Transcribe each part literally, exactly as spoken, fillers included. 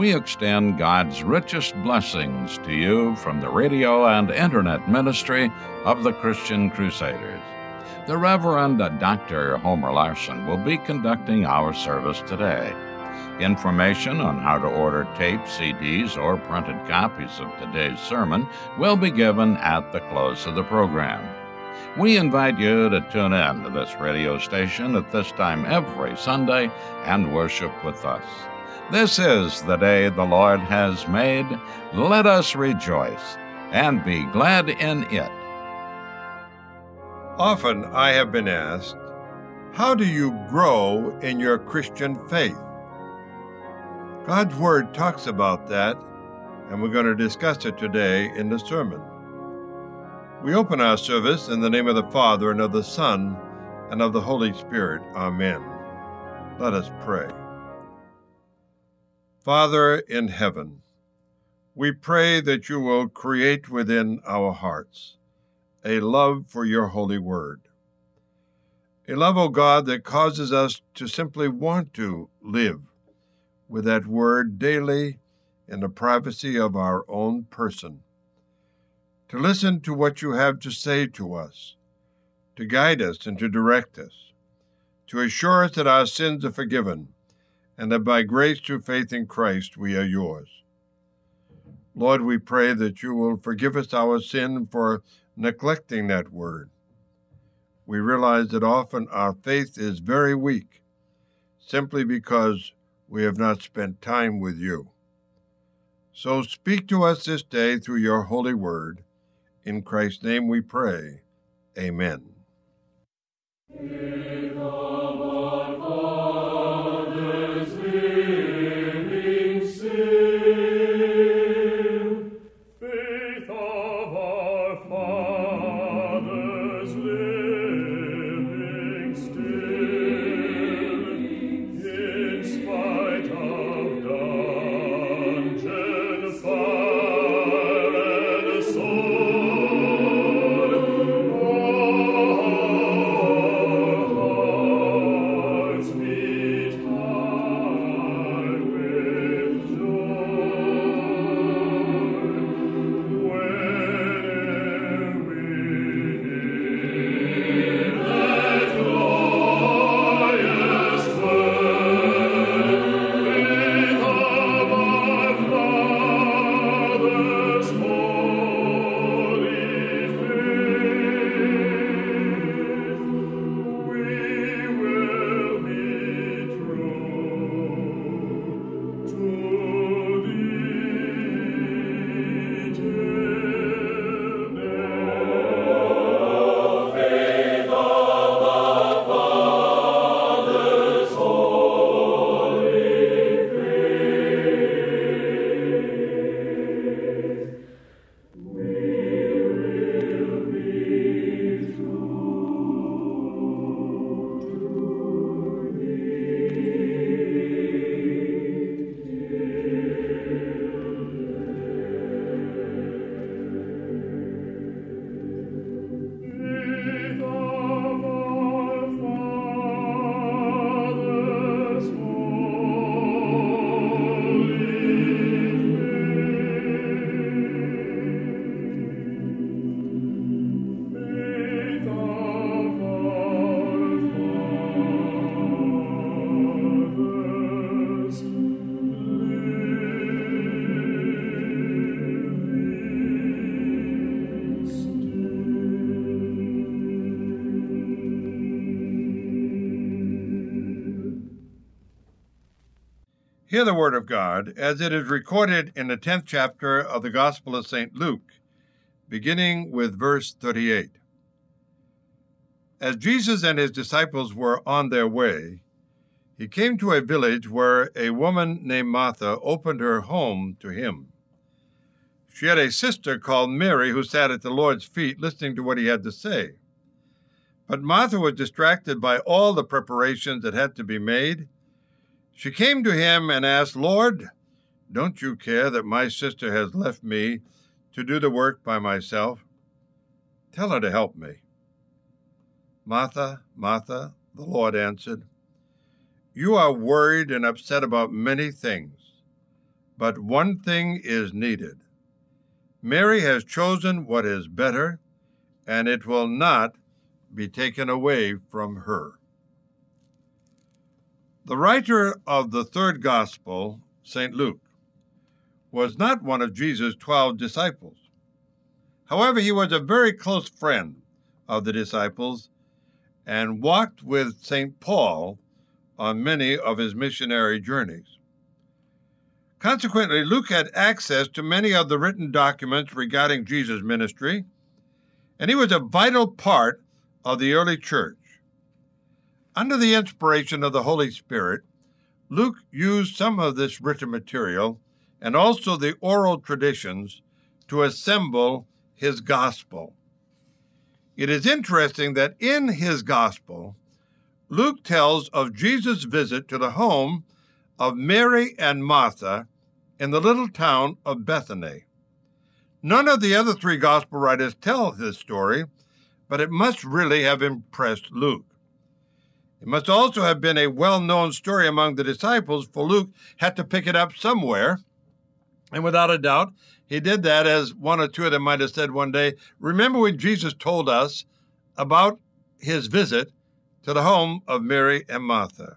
we extend God's richest blessings to you from the radio and internet ministry of the Christian Crusaders. The Reverend Doctor Homer Larson will be conducting our service today. Information on how to order tape, C Ds, or printed copies of today's sermon will be given at the close of the program. We invite you to tune in to this radio station at this time every Sunday and worship with us. This is the day the Lord has made. Let us rejoice and be glad in it. Often I have been asked, how do you grow in your Christian faith? God's Word talks about that, and we're going to discuss it today in the sermon. We open our service in the name of the Father, and of the Son, and of the Holy Spirit. Amen. Let us pray. Father in heaven, we pray that you will create within our hearts a love for your holy word. A love, O God, that causes us to simply want to live with that word daily in the privacy of our own person, to listen to what you have to say to us, to guide us and to direct us, to assure us that our sins are forgiven, and that by grace through faith in Christ we are yours. Lord, we pray that you will forgive us our sin for neglecting that word. We realize that often our faith is very weak, simply because we have not spent time with you. So speak to us this day through your holy word. In Christ's name we pray. Amen. Hear the word of God as it is recorded in the tenth chapter of the Gospel of Saint Luke, beginning with verse thirty-eight. As Jesus and his disciples were on their way, he came to a village where a woman named Martha opened her home to him. She had a sister called Mary who sat at the Lord's feet listening to what he had to say. But Martha was distracted by all the preparations that had to be made. She came to him and asked, "Lord, don't you care that my sister has left me to do the work by myself? Tell her to help me." "Martha, Martha," the Lord answered, "you are worried and upset about many things, but one thing is needed. Mary has chosen what is better, and it will not be taken away from her. The writer of the third gospel, Saint Luke, was not one of Jesus' twelve disciples. However, he was a very close friend of the disciples and walked with Saint Paul on many of his missionary journeys. Consequently, Luke had access to many of the written documents regarding Jesus' ministry, and he was a vital part of the early church. Under the inspiration of the Holy Spirit, Luke used some of this written material and also the oral traditions to assemble his gospel. It is interesting that in his gospel, Luke tells of Jesus' visit to the home of Mary and Martha in the little town of Bethany. None of the other three gospel writers tell this story, but it must really have impressed Luke. It must also have been a well-known story among the disciples, for Luke had to pick it up somewhere. And without a doubt, he did that, as one or two of them might have said one day, remember when Jesus told us about his visit to the home of Mary and Martha?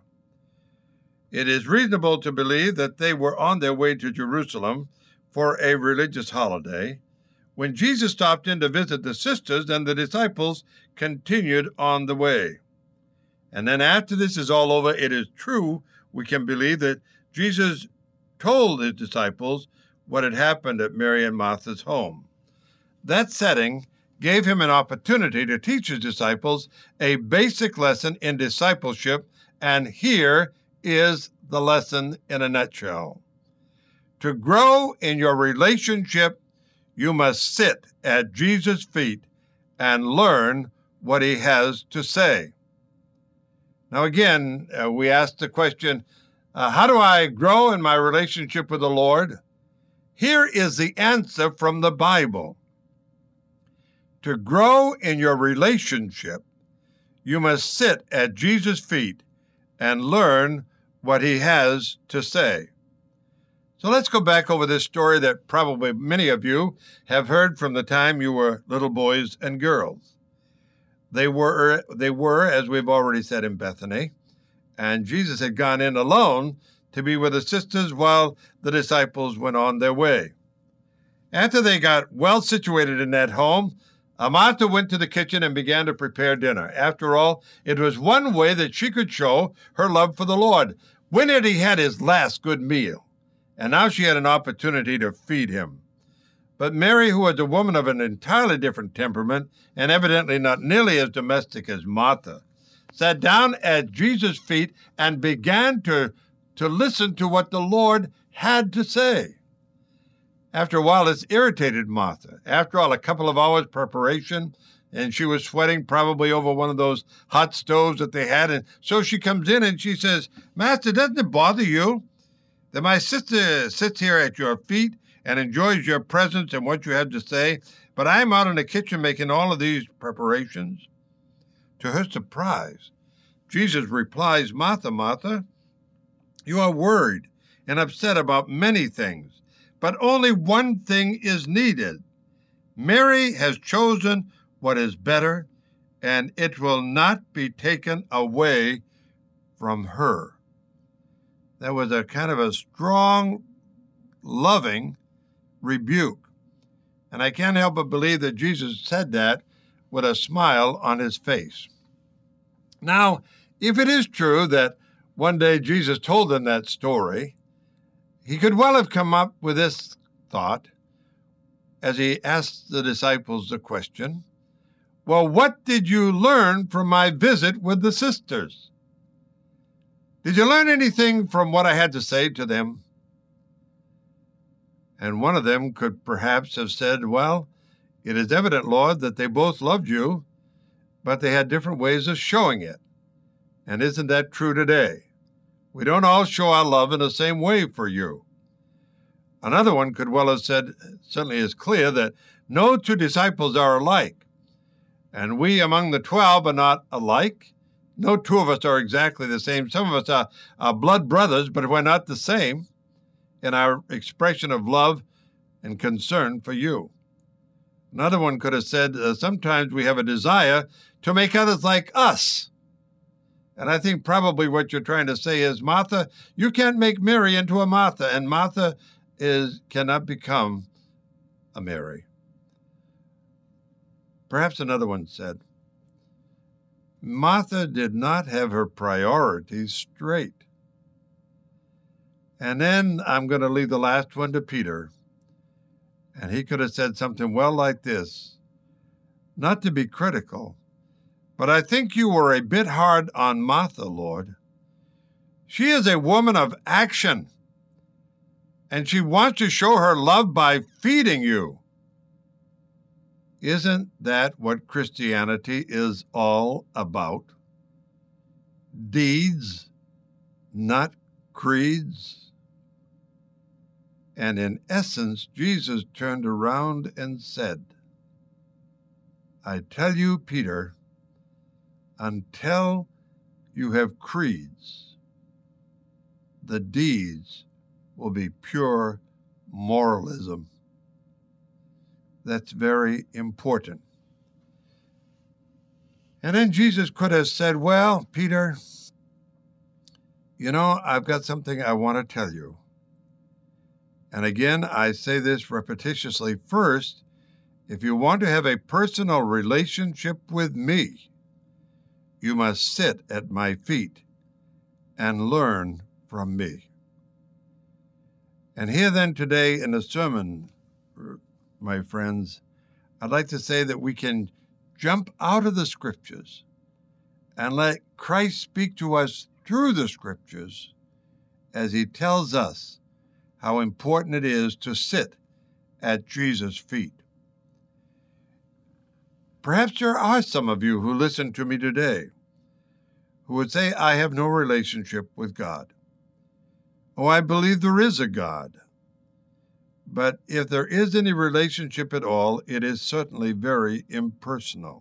It is reasonable to believe that they were on their way to Jerusalem for a religious holiday when Jesus stopped in to visit the sisters, and the disciples continued on the way. And then after this is all over, it is true, we can believe that Jesus told his disciples what had happened at Mary and Martha's home. That setting gave him an opportunity to teach his disciples a basic lesson in discipleship, and here is the lesson in a nutshell. To grow in your relationship, you must sit at Jesus' feet and learn what he has to say. Now, again, uh, we ask the question, uh, how do I grow in my relationship with the Lord? Here is the answer from the Bible. To grow in your relationship, you must sit at Jesus' feet and learn what he has to say. So let's go back over this story that probably many of you have heard from the time you were little boys and girls. They were, they were, as we've already said, in Bethany, and Jesus had gone in alone to be with the sisters while the disciples went on their way. After they got well situated in that home, Martha went to the kitchen and began to prepare dinner. After all, it was one way that she could show her love for the Lord. When had he had his last good meal? And now she had an opportunity to feed him. But Mary, who was a woman of an entirely different temperament and evidently not nearly as domestic as Martha, sat down at Jesus' feet and began to, to listen to what the Lord had to say. After a while, this irritated Martha. After all, a couple of hours preparation, and she was sweating probably over one of those hot stoves that they had. And so she comes in and she says, Master, doesn't it bother you that my sister sits here at your feet and enjoys your presence and what you have to say, but I'm out in the kitchen making all of these preparations? To her surprise, Jesus replies, Martha, Martha, you are worried and upset about many things, but only one thing is needed. Mary has chosen what is better, and it will not be taken away from her. That was a kind of a strong, loving rebuke. And I can't help but believe that Jesus said that with a smile on his face. Now, if it is true that one day Jesus told them that story, he could well have come up with this thought as he asked the disciples the question, well, what did you learn from my visit with the sisters? Did you learn anything from what I had to say to them? And one of them could perhaps have said, well, it is evident, Lord, that they both loved you, but they had different ways of showing it. And isn't that true today? We don't all show our love in the same way for you. Another one could well have said, certainly is clear, that no two disciples are alike. And we among the twelve are not alike. No two of us are exactly the same. Some of us are, are blood brothers, but we're not the same. in our expression of love and concern for you. Another one could have said, uh, sometimes we have a desire to make others like us. And I think probably what you're trying to say is, Martha, you can't make Mary into a Martha, and Martha is cannot become a Mary. Perhaps another one said, Martha did not have her priorities straight. And then I'm going to leave the last one to Peter. And he could have said something well like this, not to be critical, but I think you were a bit hard on Martha, Lord. She is a woman of action, and she wants to show her love by feeding you. Isn't that what Christianity is all about? Deeds, not creeds. And in essence, Jesus turned around and said, I tell you, Peter, until you have creeds, the deeds will be pure moralism. That's very important. And then Jesus could have said, well, Peter, you know, I've got something I want to tell you. And again, I say this repetitiously. First, if you want to have a personal relationship with me, you must sit at my feet and learn from me. And here then today in the sermon, my friends, I'd like to say that we can jump out of the Scriptures and let Christ speak to us through the Scriptures as he tells us how important it is to sit at Jesus' feet. Perhaps there are some of you who listen to me today who would say, I have no relationship with God. Oh, I believe there is a God. But if there is any relationship at all, it is certainly very impersonal.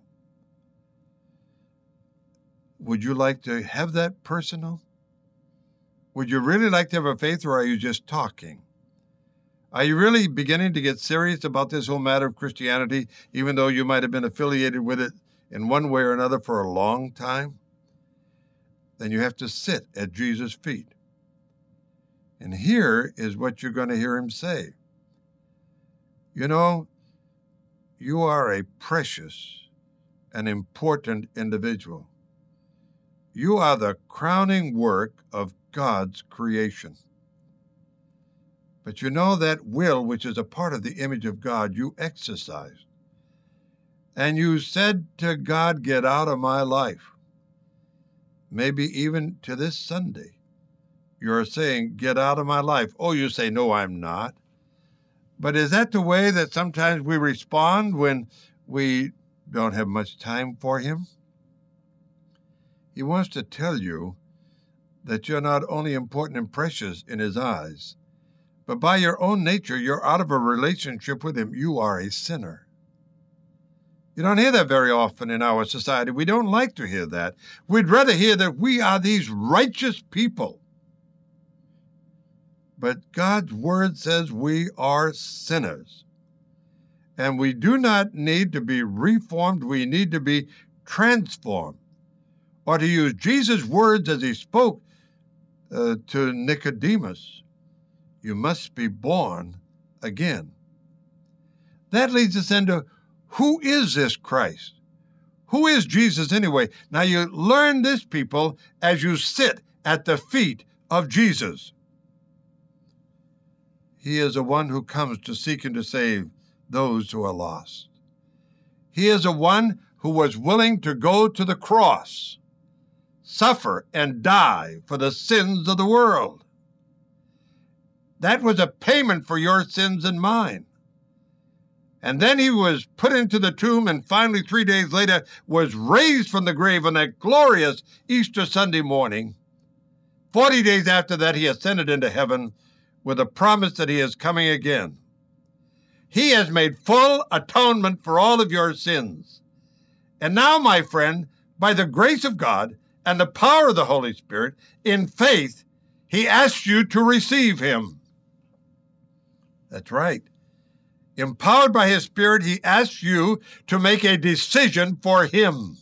Would you like to have that personal? Would you really like to have a faith, or are you just talking? Are you really beginning to get serious about this whole matter of Christianity, even though you might have been affiliated with it in one way or another for a long time? Then you have to sit at Jesus' feet. And here is what you're going to hear him say. You know, you are a precious and important individual. You are the crowning work of God's creation. But you know that will, which is a part of the image of God, you exercised. And you said to God, get out of my life. Maybe even to this Sunday, you're saying, get out of my life. Oh, you say, no, I'm not. But is that the way that sometimes we respond when we don't have much time for him? He wants to tell you that you're not only important and precious in his eyes, but by your own nature, you're out of a relationship with him. You are a sinner. You don't hear that very often in our society. We don't like to hear that. We'd rather hear that we are these righteous people. But God's word says we are sinners. And we do not need to be reformed. We need to be transformed. Or to use Jesus' words as he spoke uh, to Nicodemus, you must be born again. That leads us into, who is this Christ? Who is Jesus anyway? Now you learn this, people, as you sit at the feet of Jesus. He is the one who comes to seek and to save those who are lost. He is the one who was willing to go to the cross, suffer and die for the sins of the world. That was a payment for your sins and mine. And then he was put into the tomb, and finally, three days later, was raised from the grave on that glorious Easter Sunday morning. Forty days after that, he ascended into heaven with a promise that he is coming again. He has made full atonement for all of your sins. And now, my friend, by the grace of God and the power of the Holy Spirit, in faith, he asks you to receive him. That's right. Empowered by his Spirit, he asks you to make a decision for him.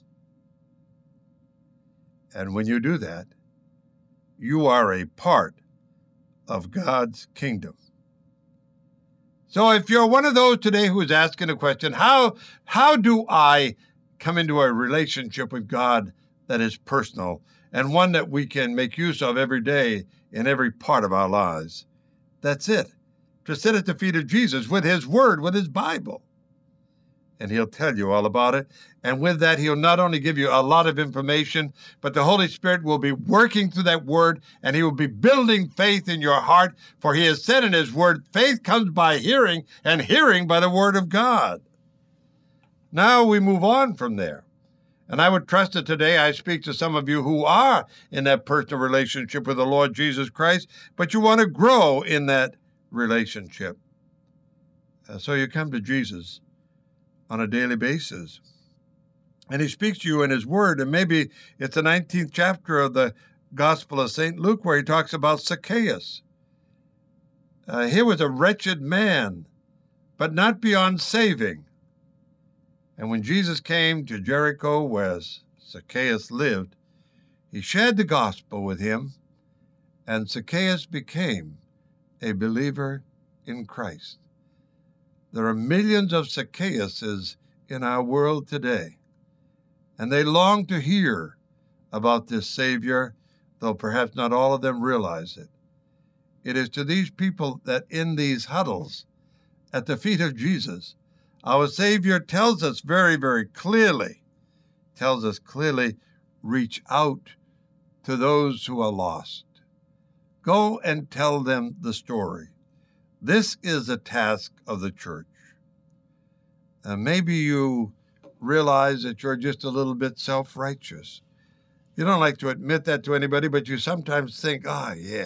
And when you do that, you are a part of God's kingdom. So if you're one of those today who is asking a question, how, how do I come into a relationship with God that is personal and one that we can make use of every day in every part of our lives? That's it. To sit at the feet of Jesus with his word, with his Bible. And he'll tell you all about it. And with that, he'll not only give you a lot of information, but the Holy Spirit will be working through that word, and he will be building faith in your heart. For he has said in his word, faith comes by hearing, and hearing by the word of God. Now we move on from there. And I would trust that today I speak to some of you who are in that personal relationship with the Lord Jesus Christ, but you want to grow in that relationship. Uh, so you come to Jesus on a daily basis. And he speaks to you in his word. And maybe it's the nineteenth chapter of the Gospel of Saint Luke where he talks about Zacchaeus. Uh, he was a wretched man, but not beyond saving. And when Jesus came to Jericho, where Zacchaeus lived, he shared the gospel with him, and Zacchaeus became a believer in Christ. There are millions of Zacchaeuses in our world today, and they long to hear about this Savior, though perhaps not all of them realize it. It is to these people that in these huddles at the feet of Jesus, our Savior tells us very, very clearly, tells us clearly, reach out to those who are lost. Go and tell them the story. This is a task of the church. And maybe you realize that you're just a little bit self-righteous. You don't like to admit that to anybody, but you sometimes think, ah, oh, yeah.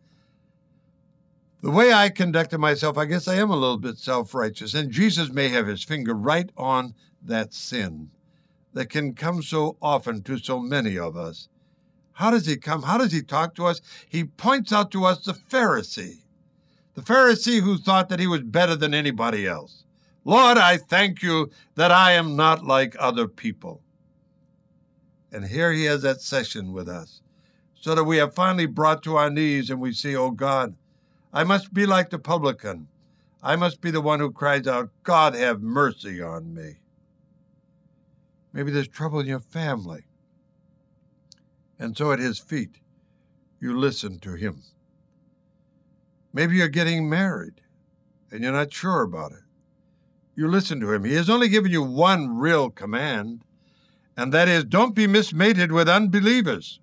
The way I conducted myself, I guess I am a little bit self-righteous. And Jesus may have his finger right on that sin that can come so often to so many of us. How does he come? How does he talk to us? He points out to us the Pharisee, the Pharisee who thought that he was better than anybody else. Lord, I thank you that I am not like other people. And here he has that session with us, so that we are finally brought to our knees and we say, oh God, I must be like the publican. I must be the one who cries out, God, have mercy on me. Maybe there's trouble in your family. And so at his feet, you listen to him. Maybe you're getting married and you're not sure about it. You listen to him. He has only given you one real command, and that is, don't be mismated with unbelievers.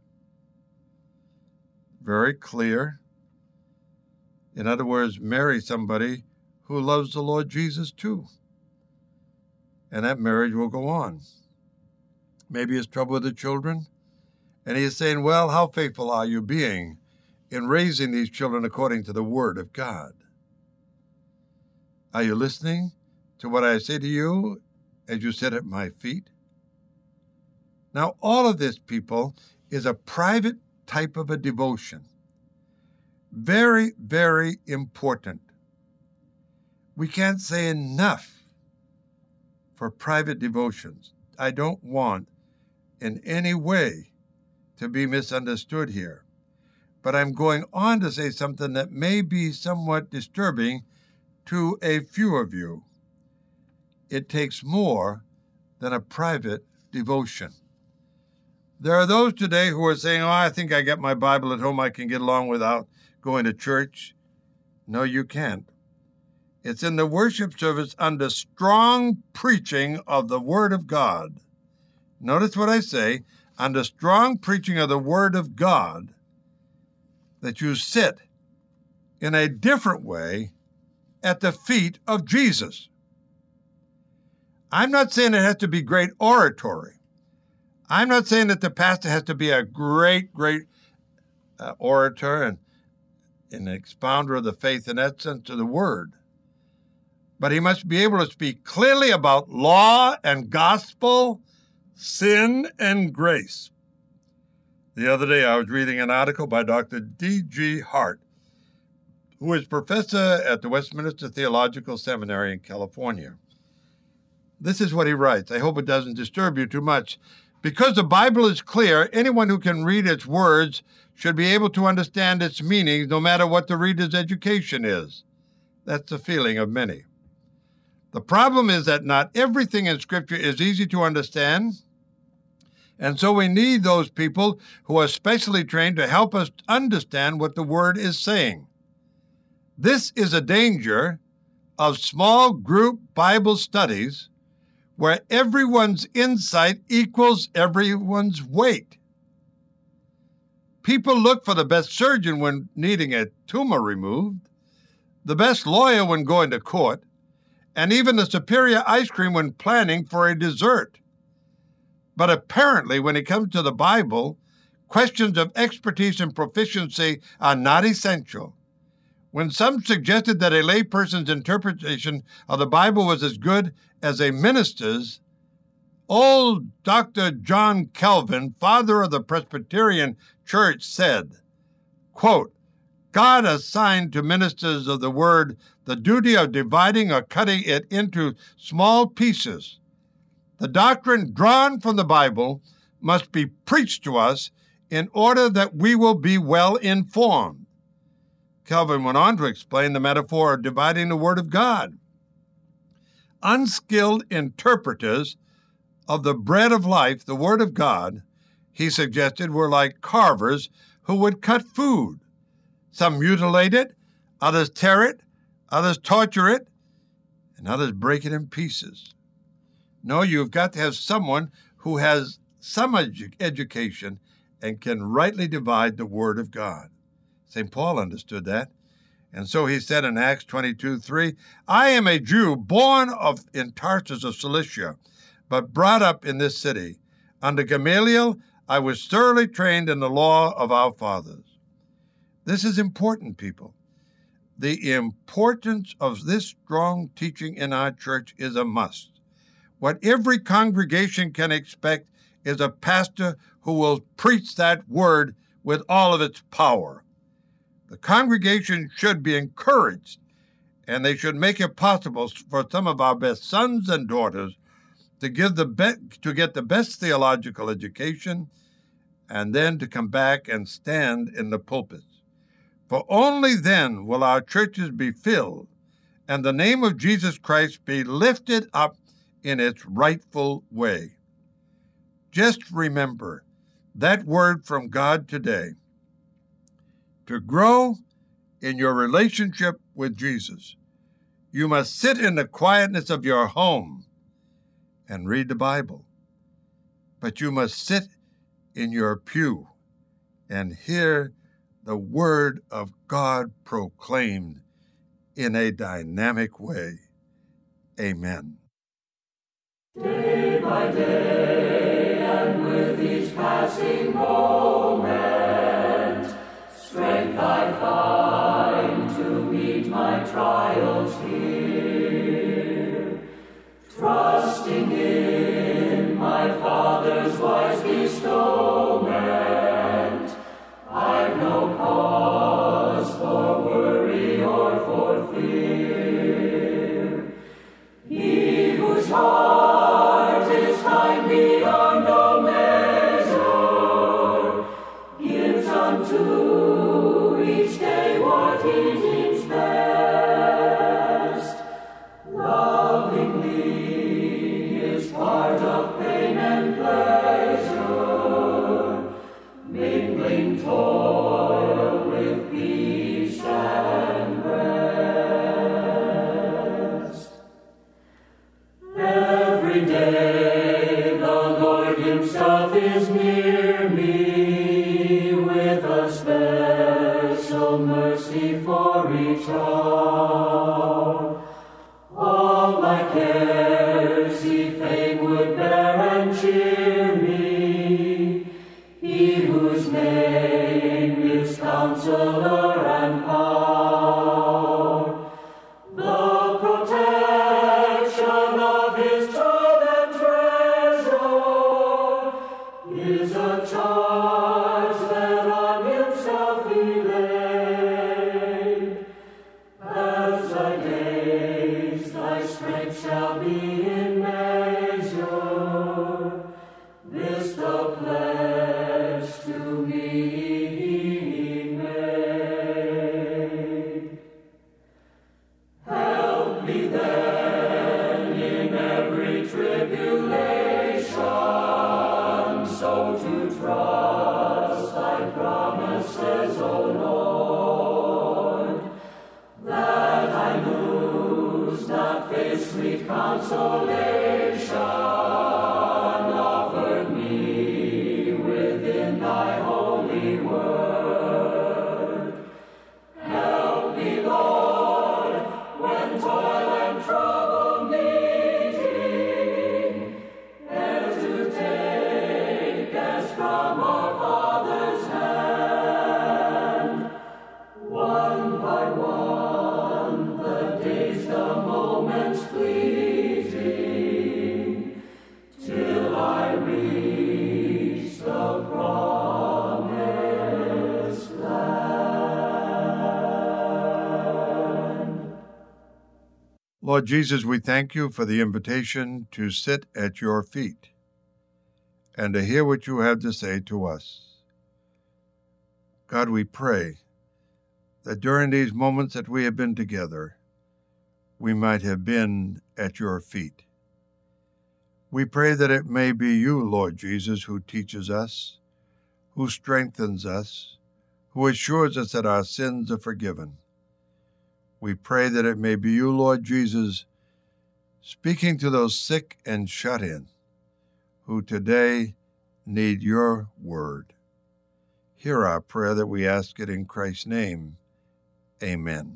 Very clear. In other words, marry somebody who loves the Lord Jesus too. And that marriage will go on. Maybe it's trouble with the children. And he is saying, well, how faithful are you being in raising these children according to the word of God? Are you listening to what I say to you as you sit at my feet? Now, all of this, people, is a private type of a devotion. Very, very important. We can't say enough for private devotions. I don't want in any way to be misunderstood here. But I'm going on to say something that may be somewhat disturbing to a few of you. It takes more than a private devotion. There are those today who are saying, oh, I think I got my Bible at home. I can get along without going to church. No, you can't. It's in the worship service under strong preaching of the Word of God. Notice what I say, under strong preaching of the Word of God, that you sit in a different way at the feet of Jesus. I'm not saying it has to be great oratory. I'm not saying that the pastor has to be a great, great uh, orator and an expounder of the faith in that sense of the word. But he must be able to speak clearly about law and gospel, sin and grace. The other day I was reading an article by Doctor D G Hart, who is professor at the Westminster Theological Seminary in California. This is what he writes. I hope it doesn't disturb you too much. Because the Bible is clear, anyone who can read its words should be able to understand its meanings, no matter what the reader's education is. That's the feeling of many. The problem is that not everything in Scripture is easy to understand, and so we need those people who are specially trained to help us understand what the Word is saying. This is a danger of small group Bible studies where everyone's insight equals everyone's weight. People look for the best surgeon when needing a tumor removed, the best lawyer when going to court, and even the superior ice cream when planning for a dessert. But apparently, when it comes to the Bible, questions of expertise and proficiency are not essential. When some suggested that a layperson's interpretation of the Bible was as good as a minister's, old Doctor John Calvin, father of the Presbyterian Church, said, quote, God assigned to ministers of the word the duty of dividing or cutting it into small pieces. The doctrine drawn from the Bible must be preached to us in order that we will be well informed. Calvin went on to explain the metaphor of dividing the Word of God. Unskilled interpreters of the bread of life, the Word of God, he suggested, were like carvers who would cut food. Some mutilate it, others tear it, others torture it, and others break it in pieces. No, you've got to have someone who has some edu- education and can rightly divide the Word of God. Saint Paul understood that. And so he said in Acts twenty-two three, I am a Jew born of in Tarsus of Cilicia, but brought up in this city. Under Gamaliel, I was thoroughly trained in the law of our fathers. This is important, people. The importance of this strong teaching in our church is a must. What every congregation can expect is a pastor who will preach that word with all of its power. The congregation should be encouraged, and they should make it possible for some of our best sons and daughters to give the be- to get the best theological education, and then to come back and stand in the pulpits. For only then will our churches be filled, and the name of Jesus Christ be lifted up in its rightful way. Just remember that word from God today. To grow in your relationship with Jesus, you must sit in the quietness of your home and read the Bible. But you must sit in your pew and hear the word of God proclaimed in a dynamic way. Amen. Day by day, and with each passing moment, strength I find to meet my trials here. Trusting in my Father's wise bestowment, I've no cause for worry or for fear. He whose heart is kind beyond all measure gives unto each day what he deems best. it shall be in measure, this the pledge to me made. Help me then in every tribulation, so to trust thy promises, O Lord, that I lose not faith's sweet consolation offered me within thy holy word. Help me, Lord, when toil and trouble meeting, ere to take as from our Father's hand, one by one, the days, the moments fleeting, till I reach the promised land. Lord Jesus, we thank you for the invitation to sit at your feet and to hear what you have to say to us. God, we pray that during these moments that we have been together, we might have been at your feet. We pray that it may be you, Lord Jesus, who teaches us, who strengthens us, who assures us that our sins are forgiven. We pray that it may be you, Lord Jesus, speaking to those sick and shut in, who today need your word. Hear our prayer that we ask it in Christ's name. Amen.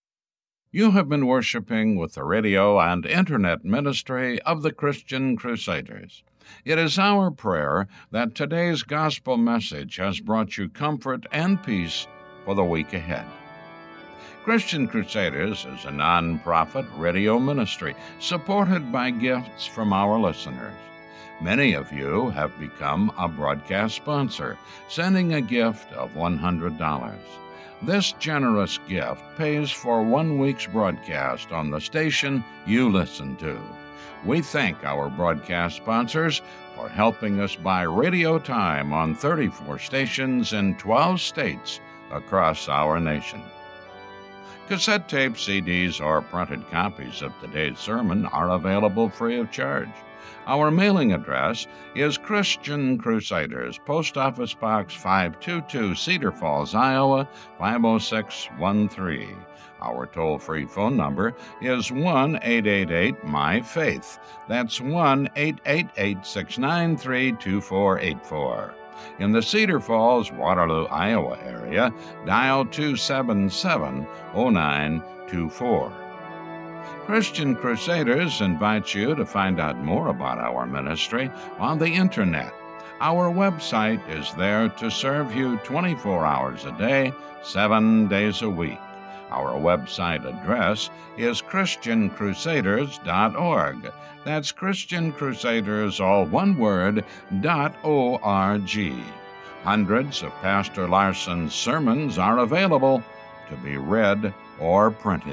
You have been worshiping with the radio and internet ministry of the Christian Crusaders. It is our prayer that today's gospel message has brought you comfort and peace for the week ahead. Christian Crusaders is a non-profit radio ministry supported by gifts from our listeners. Many of you have become a broadcast sponsor, sending a gift of one hundred dollars. This generous gift pays for one week's broadcast on the station you listen to. We thank our broadcast sponsors for helping us buy radio time on thirty-four stations in twelve states across our nation. Cassette tape, C Ds, or printed copies of today's sermon are available free of charge. Our mailing address is Christian Crusaders, Post Office Box five two two, Cedar Falls, Iowa, five oh six one three. Our toll-free phone number is one eight eight eight, M Y FAITH. That's one eight eight eight, six nine three, two four eight four. In the Cedar Falls, Waterloo, Iowa area, dial two seven seven, oh nine two four. Christian Crusaders invites you to find out more about our ministry on the Internet. Our website is there to serve you twenty-four hours a day, seven days a week. Our website address is Christian Crusaders dot org. That's Christian Crusaders, all one word, dot O R G. Hundreds of Pastor Larson's sermons are available to be read or printed.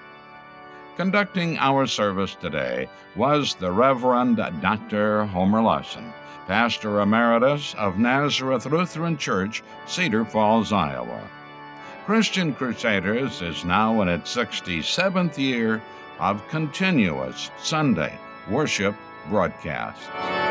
Conducting our service today was the Reverend Doctor Homer Larson, Pastor Emeritus of Nazareth Lutheran Church, Cedar Falls, Iowa. Christian Crusaders is now in its sixty-seventh year of continuous Sunday worship broadcasts.